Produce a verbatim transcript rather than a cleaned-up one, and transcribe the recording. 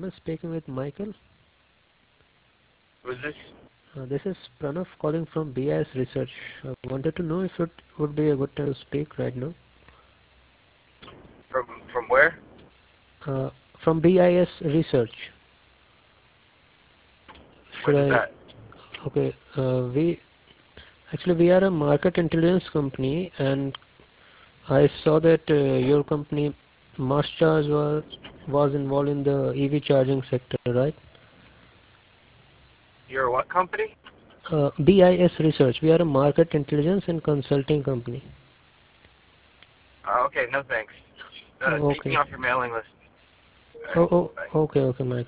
am I speaking with Michael? Who's this? Uh, this is Pranav calling from B I S Research. I wanted to know if it would be a good time to speak right now. From from where? Uh, from B I S Research. What Should is I? that? Okay. Uh, we actually we are a market intelligence company, and I saw that uh, your company, Mastercharge, was was involved in the E V charging sector, right? You're a what company? Uh, B I S Research. We are a market intelligence and consulting company. Uh, okay, no thanks. Uh, Oh, take me okay. off your mailing list. All right, Oh, oh, bye. okay, okay, Michael.